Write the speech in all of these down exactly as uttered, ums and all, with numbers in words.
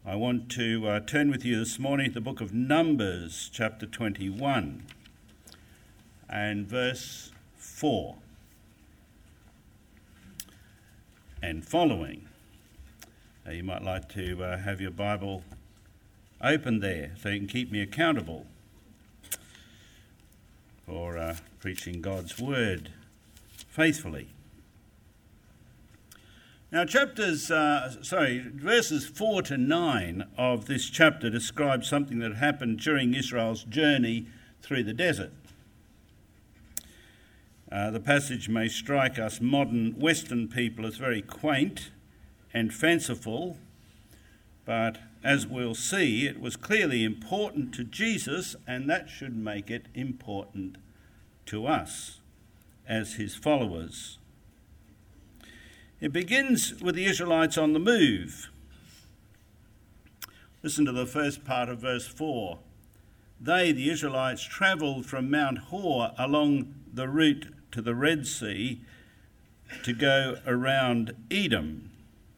I want to uh, turn with you this morning to the book of Numbers, chapter twenty-one, and verse four, and following. Uh, you might like to uh, have your Bible open there so you can keep me accountable for uh, preaching God's word faithfully. Now, chapters, uh, sorry, verses four to nine of this chapter describe something that happened during Israel's journey through the desert. Uh, the passage may strike us modern Western people as very quaint and fanciful, but as we'll see, it was clearly important to Jesus, and that should make it important to us as his followers. It begins with the Israelites on the move. Listen to the first part of verse four. They, the Israelites, travelled from Mount Hor along the route to the Red Sea to go around Edom.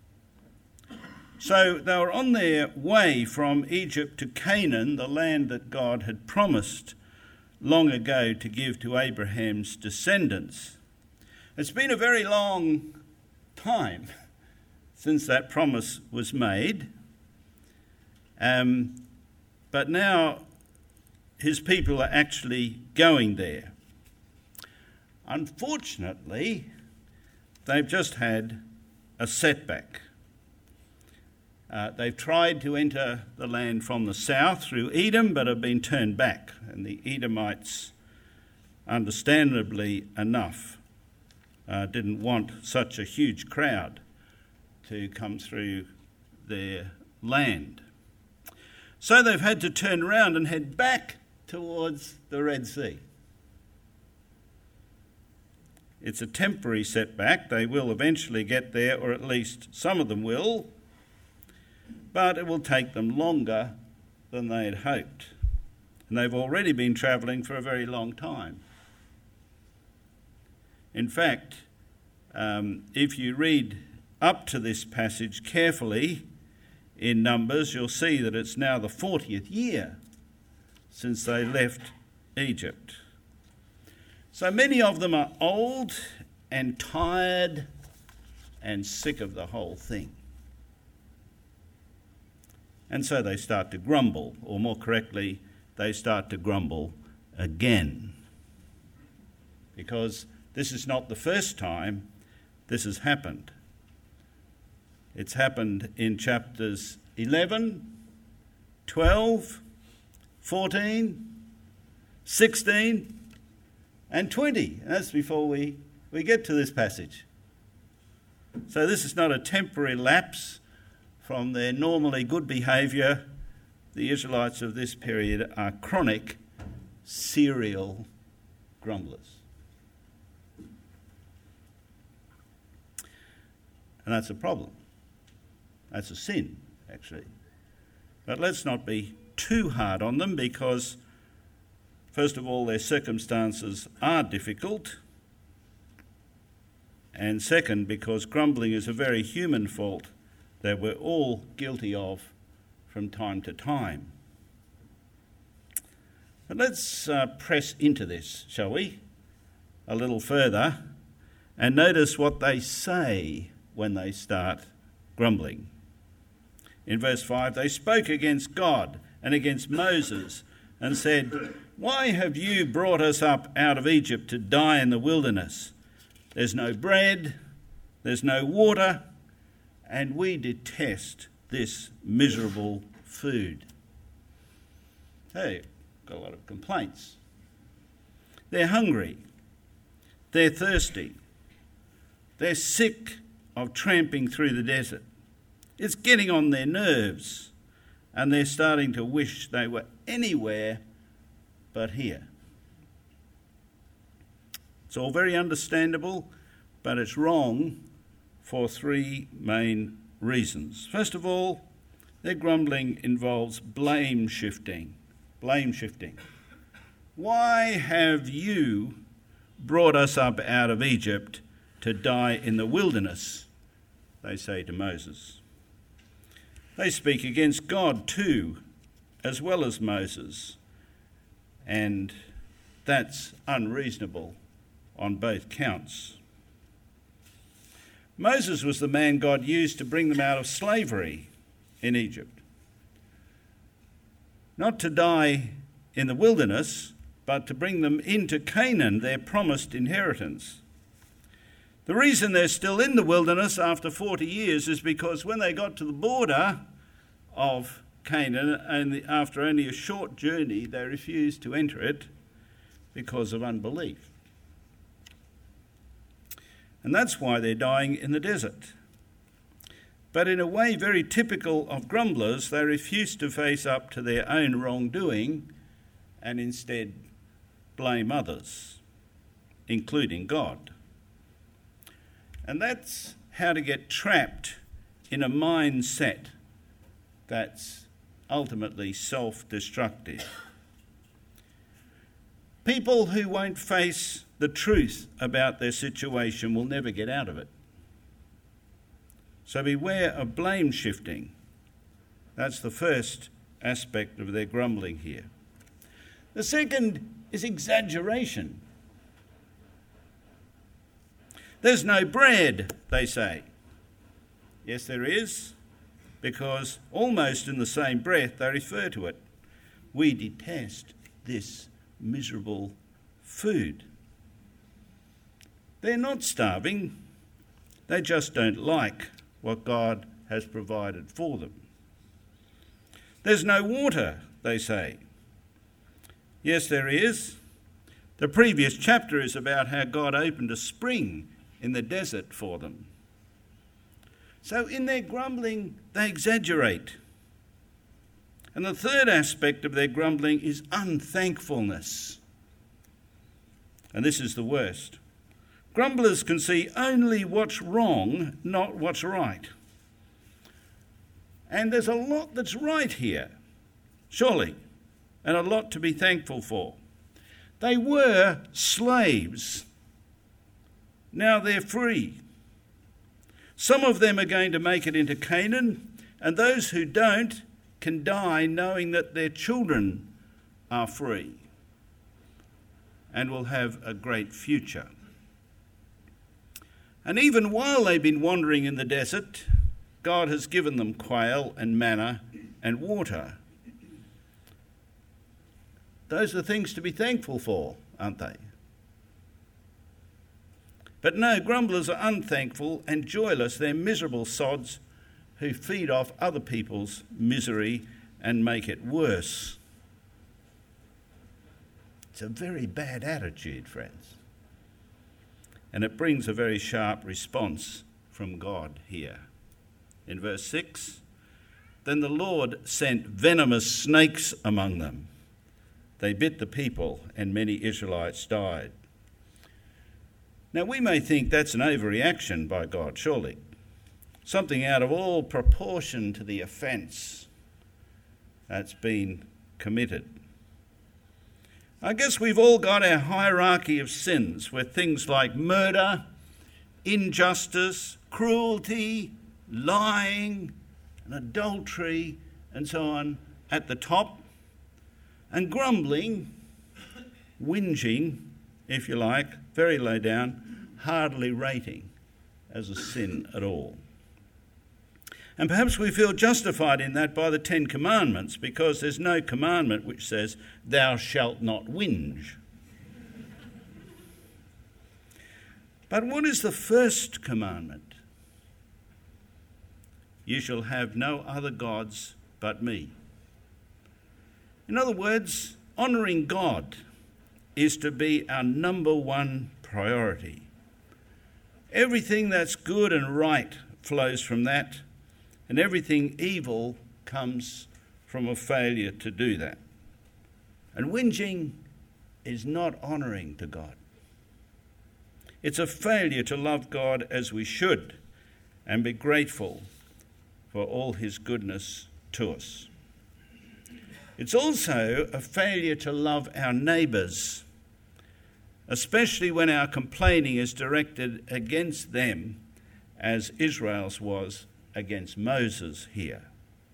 So they were on their way from Egypt to Canaan, the land that God had promised long ago to give to Abraham's descendants. It's been a very long time since that promise was made, um, but now his people are actually going there. Unfortunately, they've just had a setback. Uh, they've tried to enter the land from the south through Edom, but have been turned back, and the Edomites, understandably enough, Uh, didn't want such a huge crowd to come through their land. So they've had to turn around and head back towards the Red Sea. It's a temporary setback. They will eventually get there, or at least some of them will, but it will take them longer than they had hoped. And they've already been travelling for a very long time. In fact, um, if you read up to this passage carefully in Numbers, you'll see that it's now the fortieth year since they left Egypt. So many of them are old and tired and sick of the whole thing. And so they start to grumble, or more correctly, they start to grumble again. Because this is not the first time this has happened. It's happened in chapters eleven, twelve, fourteen, sixteen, and twenty. And that's before we, we get to this passage. So this is not a temporary lapse from their normally good behaviour. The Israelites of this period are chronic, serial grumblers. And that's a problem. That's a sin, actually. But let's not be too hard on them, because, first of all, their circumstances are difficult. And second, because grumbling is a very human fault that we're all guilty of from time to time. But let's uh, press into this, shall we, a little further, and notice what they say when they start grumbling. In verse five, they spoke against God and against Moses and said, "Why have you brought us up out of Egypt to die in the wilderness? There's no bread, there's no water, and we detest this miserable food." Hey, got a lot of complaints. They're hungry, they're thirsty, they're sick of tramping through the desert. It's getting on their nerves, and they're starting to wish they were anywhere but here. It's all very understandable, but it's wrong for three main reasons. First of all, their grumbling involves blame shifting. Blame shifting. Why have you brought us up out of Egypt to die in the wilderness? They say to Moses. They speak against God too, as well as Moses, and that's unreasonable on both counts. Moses was the man God used to bring them out of slavery in Egypt. Not to die in the wilderness, but to bring them into Canaan, their promised inheritance. The reason they're still in the wilderness after forty years is because when they got to the border of Canaan, and after only a short journey, they refused to enter it because of unbelief. And that's why they're dying in the desert. But in a way very typical of grumblers, they refuse to face up to their own wrongdoing and instead blame others, including God. And that's how to get trapped in a mindset that's ultimately self-destructive. People who won't face the truth about their situation will never get out of it. So beware of blame shifting. That's the first aspect of their grumbling here. The second is exaggeration. There's no bread, they say. Yes, there is, because almost in the same breath they refer to it. We detest this miserable food. They're not starving, they just don't like what God has provided for them. There's no water, they say. Yes, there is. The previous chapter is about how God opened a spring in the desert for them. So in their grumbling, they exaggerate. And the third aspect of their grumbling is unthankfulness. And this is the worst. Grumblers can see only what's wrong, not what's right. And there's a lot that's right here, surely, and a lot to be thankful for. They were slaves. Now they're free. Some of them are going to make it into Canaan, and those who don't can die knowing that their children are free and will have a great future. And even while they've been wandering in the desert, God has given them quail and manna and water. Those are things to be thankful for, aren't they? But no, grumblers are unthankful and joyless. They're miserable sods who feed off other people's misery and make it worse. It's a very bad attitude, friends. And it brings a very sharp response from God here. In verse six, then the Lord sent venomous snakes among them. They bit the people, and many Israelites died. Now, we may think that's an overreaction by God, surely. Something out of all proportion to the offence that's been committed. I guess we've all got our hierarchy of sins where things like murder, injustice, cruelty, lying, and adultery, and so on, at the top, and grumbling, whinging, if you like, very low down, hardly rating as a sin at all. And perhaps we feel justified in that by the Ten Commandments, because there's no commandment which says, thou shalt not whinge. But what is the first commandment? You shall have no other gods but me. In other words, honouring God is to be our number one priority. Everything that's good and right flows from that, and everything evil comes from a failure to do that. And whinging is not honouring to God. It's a failure to love God as we should and be grateful for all his goodness to us. It's also a failure to love our neighbours, especially when our complaining is directed against them, as Israel's was against Moses here.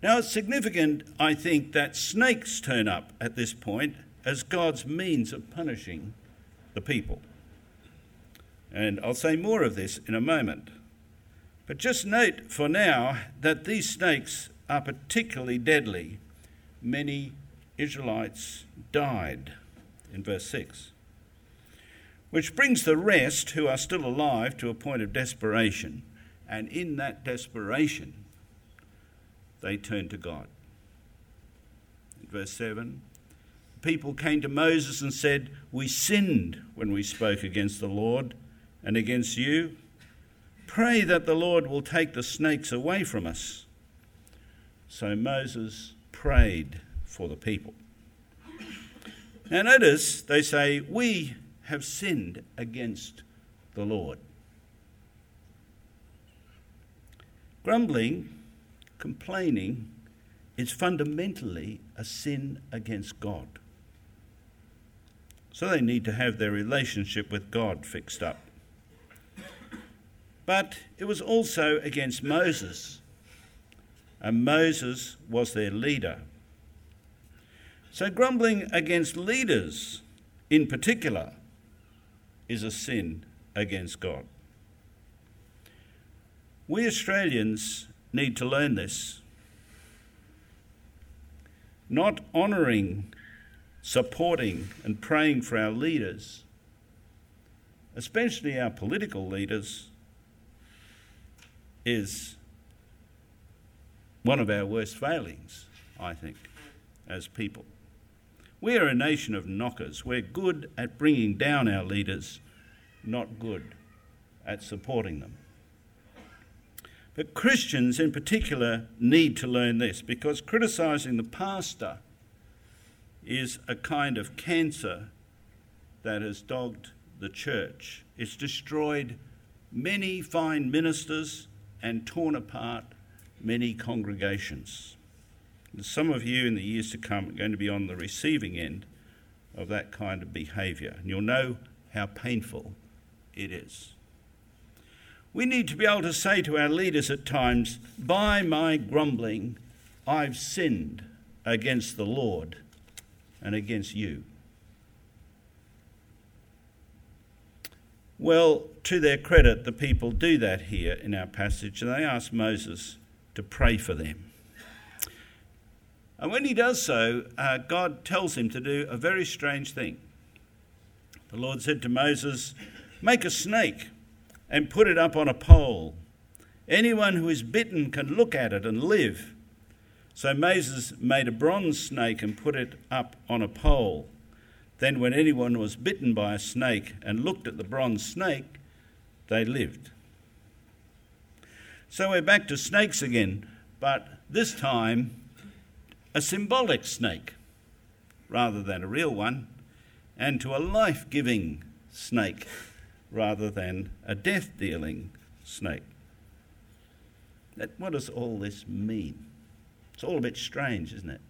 Now, it's significant, I think, that snakes turn up at this point as God's means of punishing the people. And I'll say more of this in a moment. But just note for now that these snakes are particularly deadly. Many Israelites died in verse six. Which brings the rest who are still alive to a point of desperation. And in that desperation, they turn to God. In verse seven, the people came to Moses and said, "We sinned when we spoke against the Lord and against you. Pray that the Lord will take the snakes away from us." So Moses prayed for the people. Now notice they say, "We have sinned against the Lord." Grumbling, complaining, is fundamentally a sin against God. So they need to have their relationship with God fixed up. But it was also against Moses, and Moses was their leader. So grumbling against leaders in particular is a sin against God. We Australians need to learn this. Not honouring, supporting and praying for our leaders, especially our political leaders, is one of our worst failings, I think, as people. We are a nation of knockers. We're good at bringing down our leaders, not good at supporting them. But Christians in particular need to learn this, because criticising the pastor is a kind of cancer that has dogged the church. It's destroyed many fine ministers and torn apart many congregations. And some of you in the years to come are going to be on the receiving end of that kind of behaviour, and you'll know how painful it is. We need to be able to say to our leaders at times, "By my grumbling, I've sinned against the Lord and against you." Well, to their credit, the people do that here in our passage, and they ask Moses to pray for them. And when he does so, uh, God tells him to do a very strange thing. The Lord said to Moses, "Make a snake and put it up on a pole. Anyone who is bitten can look at it and live." So Moses made a bronze snake and put it up on a pole. Then when anyone was bitten by a snake and looked at the bronze snake, they lived. So we're back to snakes again, but this time a symbolic snake rather than a real one, and to a life-giving snake rather than a death-dealing snake. What does all this mean? It's all a bit strange, isn't it?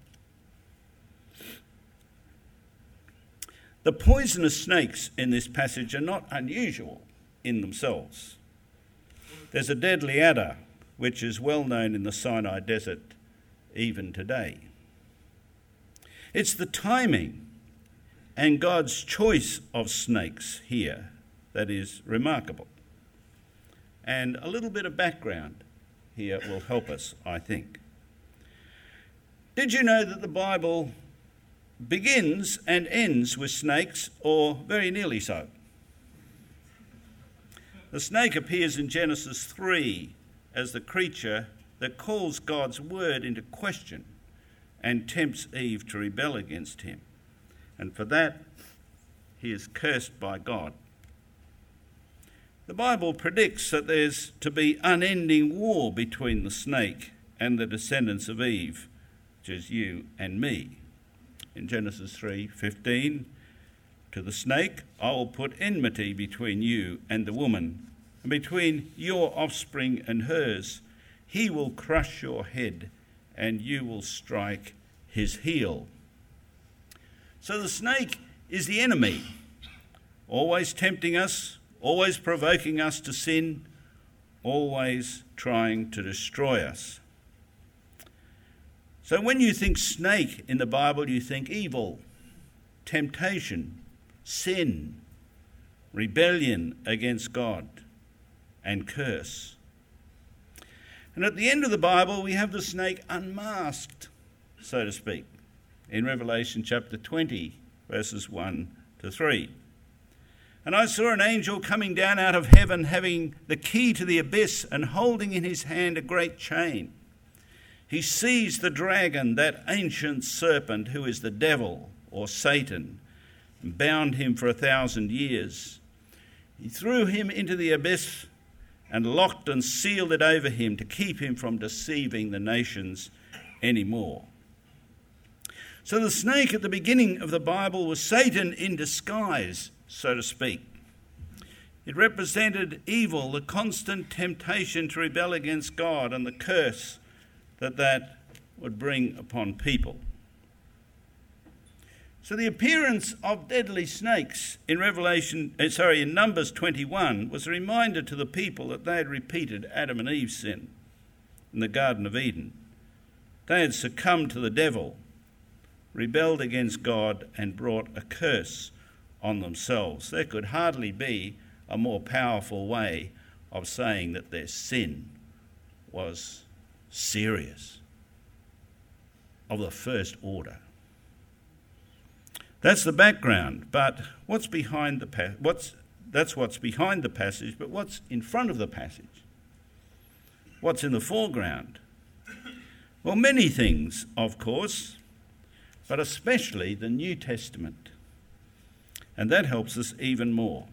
The poisonous snakes in this passage are not unusual in themselves. There's a deadly adder, which is well known in the Sinai desert even today. It's the timing and God's choice of snakes here that is remarkable. And a little bit of background here will help us, I think. Did you know that the Bible begins and ends with snakes, or very nearly so? The snake appears in Genesis three as the creature that calls God's word into question and tempts Eve to rebel against him. And for that, he is cursed by God. The Bible predicts that there's to be unending war between the snake and the descendants of Eve, which is you and me. In Genesis three fifteen, to the snake, "I will put enmity between you and the woman, and between your offspring and hers. He will crush your head, and you will strike his heel." So the snake is the enemy, always tempting us, always provoking us to sin, always trying to destroy us. So when you think snake in the Bible, you think evil, temptation, sin, rebellion against God, and curse. And at the end of the Bible, we have the snake unmasked, so to speak, in Revelation chapter twenty, verses one to three. And I saw an angel coming down out of heaven, having the key to the abyss and holding in his hand a great chain. He seized the dragon, that ancient serpent who is the devil or Satan, and bound him for a thousand years. He threw him into the abyss and locked and sealed it over him to keep him from deceiving the nations anymore. So the snake at the beginning of the Bible was Satan in disguise, so to speak. It represented evil, the constant temptation to rebel against God, and the curse that that would bring upon people. So the appearance of deadly snakes in Revelation, uh, sorry, in Numbers twenty-one was a reminder to the people that they had repeated Adam and Eve's sin in the Garden of Eden. They had succumbed to the devil, rebelled against God, and brought a curse on themselves. There could hardly be a more powerful way of saying that their sin was serious, of the first order. That's the background, but what's behind the pa- what's that's what's behind the passage, but what's in front of the passage? What's in the foreground? Well, many things, of course, but especially the New Testament. And that helps us even more.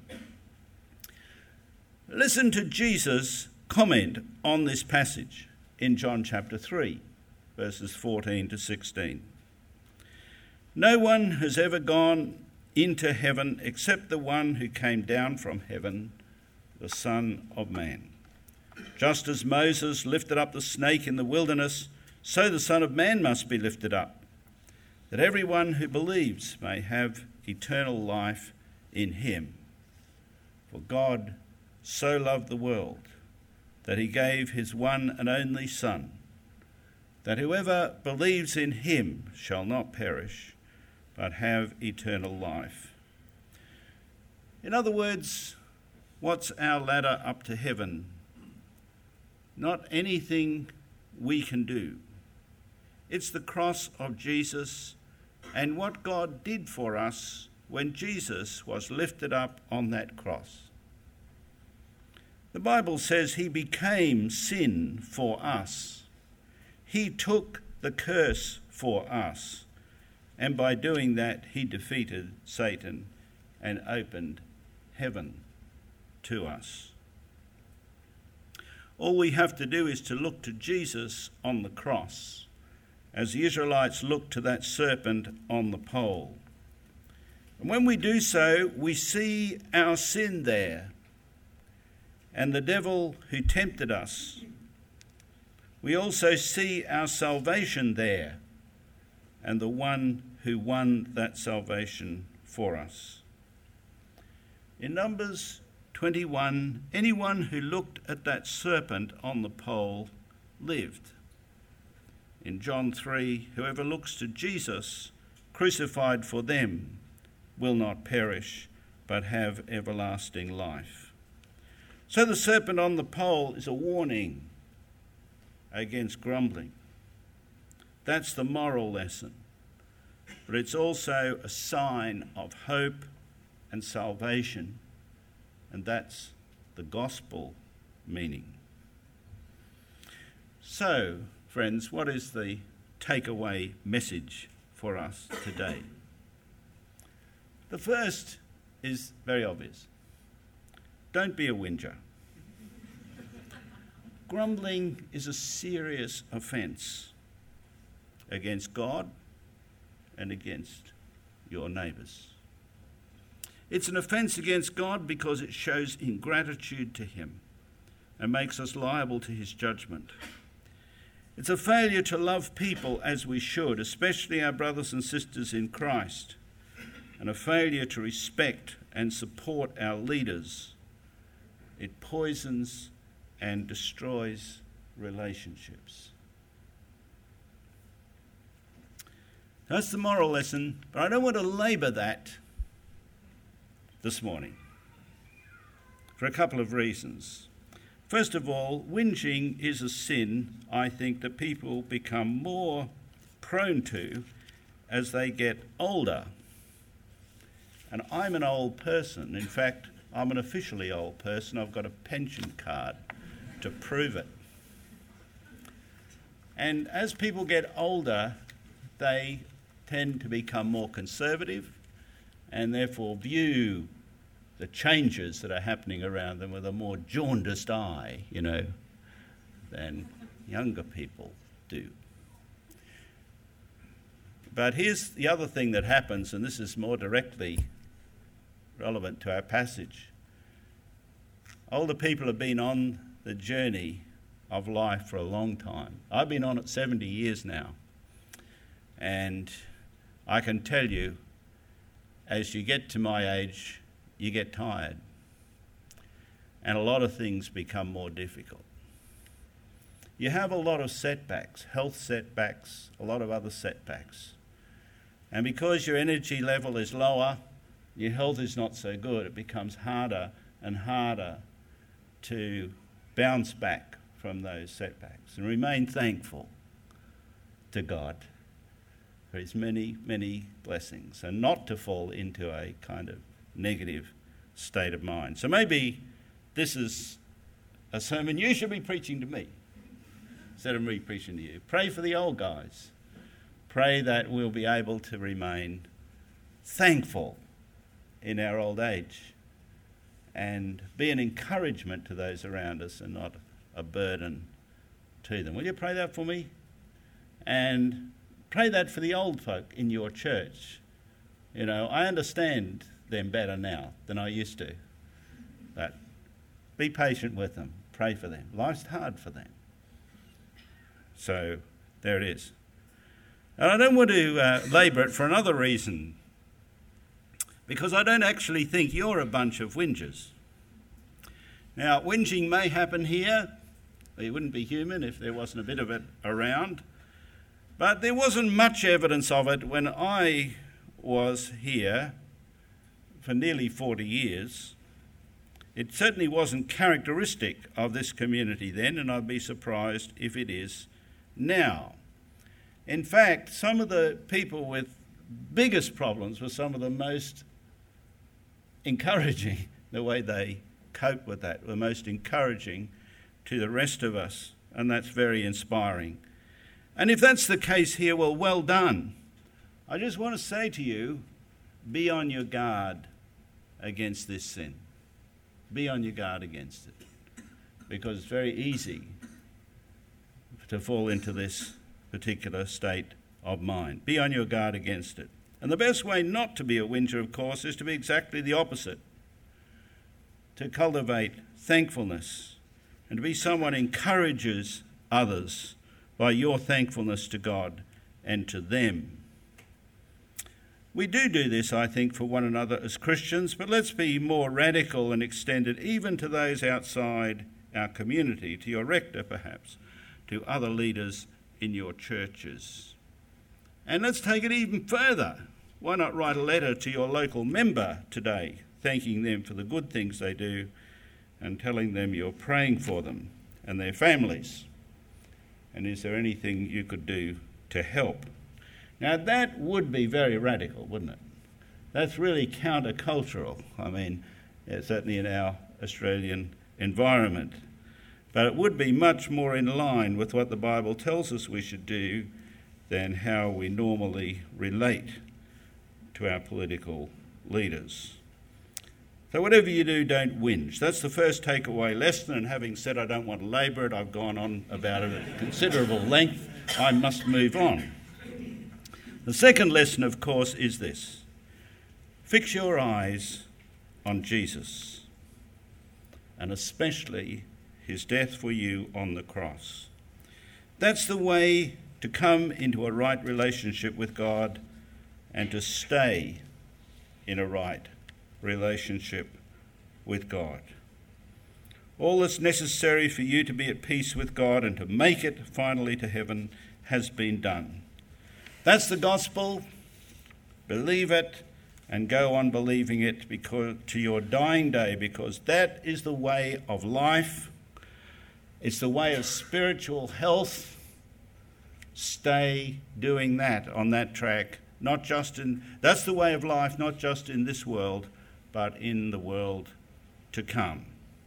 Listen to Jesus' comment on this passage in John chapter three, verses fourteen to sixteen. No one has ever gone into heaven except the one who came down from heaven, the Son of Man. Just as Moses lifted up the snake in the wilderness, so the Son of Man must be lifted up, that everyone who believes may have eternal life in him. For God so loved the world that he gave his one and only Son, that whoever believes in him shall not perish, but have eternal life. In other words, what's our ladder up to heaven? Not anything we can do. It's the cross of Jesus and what God did for us when Jesus was lifted up on that cross. The Bible says he became sin for us. He took the curse for us. And by doing that, he defeated Satan and opened heaven to us. All we have to do is to look to Jesus on the cross, as the Israelites looked to that serpent on the pole. And when we do so, we see our sin there and the devil who tempted us. We also see our salvation there and the one who won that salvation for us. In Numbers twenty-one, anyone who looked at that serpent on the pole lived. In John three, whoever looks to Jesus crucified for them will not perish, but have everlasting life. So the serpent on the pole is a warning against grumbling. That's the moral lesson. But it's also a sign of hope and salvation, and that's the gospel meaning. So, friends, what is the takeaway message for us today? The first is very obvious. Don't be a whinger. Grumbling is a serious offence against God and against your neighbours. It's an offence against God because it shows ingratitude to him and makes us liable to his judgment. It's a failure to love people as we should, especially our brothers and sisters in Christ, and a failure to respect and support our leaders. It poisons and destroys relationships. That's the moral lesson, but I don't want to labour that this morning for a couple of reasons. First of all, whinging is a sin, I think, that people become more prone to as they get older. And I'm an old person. In fact, I'm an officially old person. I've got a pension card to prove it. And as people get older, they tend to become more conservative and therefore view the changes that are happening around them with a more jaundiced eye, you know, than younger people do. But here's the other thing that happens, and this is more directly relevant to our passage. Older people have been on the journey of life for a long time. I've been on it seventy years now. And I can tell you, as you get to my age, you get tired. And a lot of things become more difficult. You have a lot of setbacks, health setbacks, a lot of other setbacks. And because your energy level is lower, your health is not so good, it becomes harder and harder to bounce back from those setbacks and remain thankful to God for his many, many blessings and not to fall into a kind of negative state of mind. So maybe this is a sermon you should be preaching to me instead of me preaching to you. Pray for the old guys. Pray that we'll be able to remain thankful in our old age and be an encouragement to those around us and not a burden to them. Will you pray that for me? And pray that for the old folk in your church. You know, I understand them better now than I used to. But be patient with them. Pray for them. Life's hard for them. So there it is. And I don't want to uh, labour it for another reason. Because I don't actually think you're a bunch of whingers. Now, whinging may happen here. It wouldn't be human if there wasn't a bit of it around. But there wasn't much evidence of it when I was here for nearly forty years. It certainly wasn't characteristic of this community then, and I'd be surprised if it is now. In fact, some of the people with biggest problems were some of the most encouraging, the way they cope with that, the most encouraging to the rest of us, and that's very inspiring. And if that's the case here, well, well done. I just want to say to you, be on your guard against this sin. Be on your guard against it. Because it's very easy to fall into this particular state of mind. Be on your guard against it. And the best way not to be a whinger, of course, is to be exactly the opposite. To cultivate thankfulness and to be someone who encourages others by your thankfulness to God and to them. We do do this, I think, for one another as Christians, but let's be more radical and extend it even to those outside our community, to your rector perhaps, to other leaders in your churches. And let's take it even further. Why not write a letter to your local member today, thanking them for the good things they do and telling them you're praying for them and their families? And is there anything you could do to help? Now, that would be very radical, wouldn't it? That's really countercultural, I mean, yeah, certainly in our Australian environment. But it would be much more in line with what the Bible tells us we should do than how we normally relate to our political leaders. So whatever you do, don't whinge. That's the first takeaway lesson, and having said I don't want to labour it, I've gone on about it at considerable length. I must move on. The second lesson, of course, is this. Fix your eyes on Jesus, and especially his death for you on the cross. That's the way to come into a right relationship with God and to stay in a right relationship with God. All that's necessary for you to be at peace with God and to make it finally to heaven has been done. That's the gospel. Believe it and go on believing it because to your dying day, because that is the way of life. It's the way of spiritual health. Stay doing that on that track, not just in, that's the way of life, not just in this world, but in the world to come.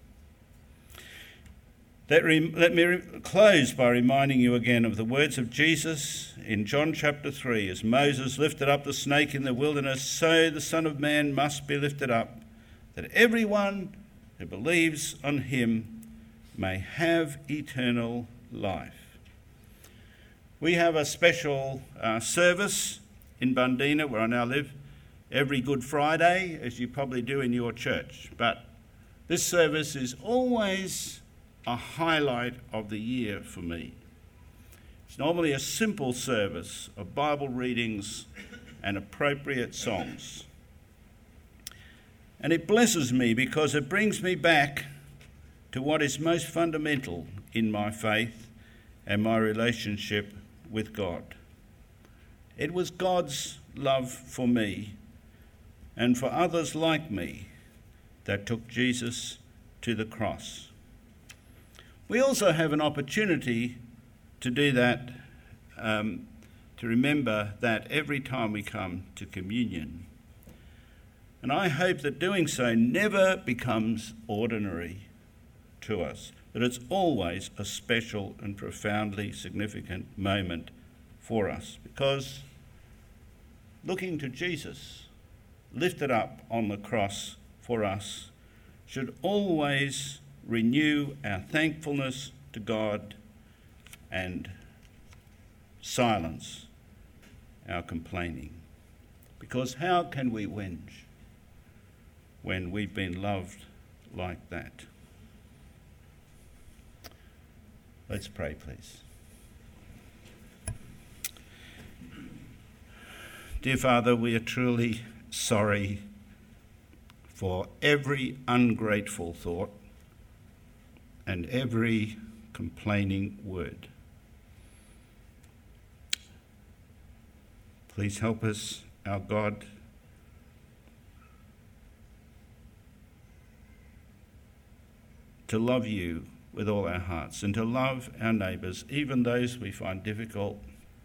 Let, re, let me re, close by reminding you again of the words of Jesus in John chapter three. As Moses lifted up the snake in the wilderness, so the Son of Man must be lifted up, that everyone who believes on him may have eternal life. We have a special uh, service in Bundeena, where I now live, every Good Friday, as you probably do in your church. But this service is always a highlight of the year for me. It's normally a simple service of Bible readings and appropriate songs. And it blesses me because it brings me back to what is most fundamental in my faith and my relationship with God. It was God's love for me and for others like me that took Jesus to the cross. We also have an opportunity to do that, um, to remember that every time we come to communion. And I hope that doing so never becomes ordinary to us, that it's always a special and profoundly significant moment for us, because looking to Jesus, lifted up on the cross for us, should always renew our thankfulness to God and silence our complaining. Because how can we whinge when we've been loved like that? Let's pray, please. Dear Father, we are truly sorry for every ungrateful thought and every complaining word. Please help us, our God, to love you with all our hearts and to love our neighbours, even those we find difficult.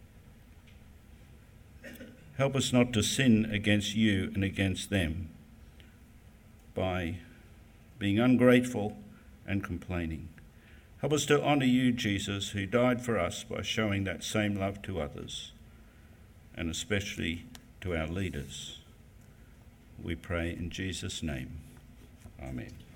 Help us not to sin against you and against them by being ungrateful and complaining. Help us to honour you, Jesus, who died for us, by showing that same love to others, and especially to our leaders. We pray in Jesus' name. Amen.